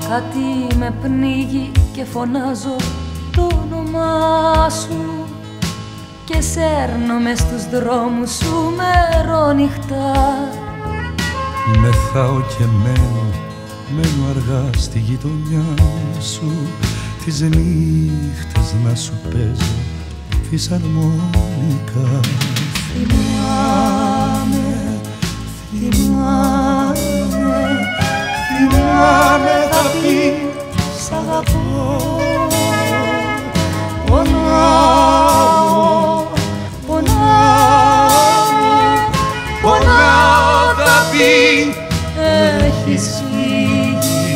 Κάτι με πνίγει και φωνάζω το όνομά σου και σέρνω μες στους δρόμους σου μερόνυχτα. Μεθάω και μένω αργά στη γειτονιά σου, τις νύχτες να σου παίζω φυσαρμόνικα. Θυμάμαι θα πει σ' αγαπώ. Πονάω θα πει έχεις φύγει.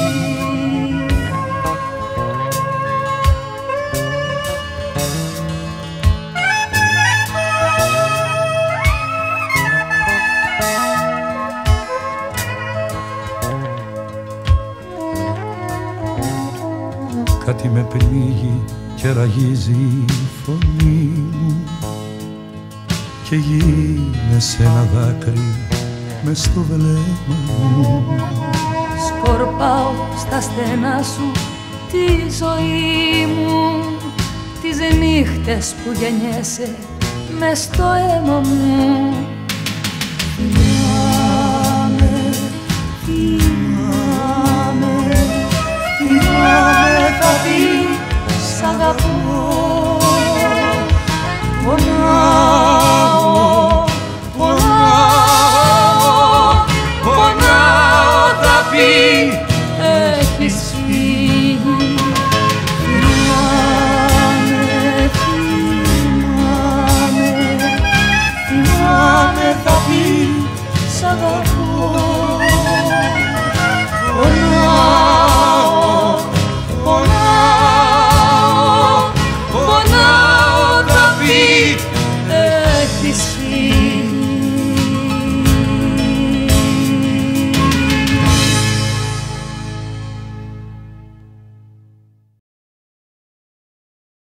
Κάτι με πνίγει και ραγίζει η φωνή μου και γίνεσαι ένα δάκρυ μες στο βλέμμα μου. Σκορπάω στα στενά σου τη ζωή μου, τις νύχτες που γεννιέσαι μες στο αίμα μου. Θυμάμαι θα πει σ' αγαπώ. Πονάω θα πει έχεις φύγει. Θυμάμαι θα πει σ' αγαπώ.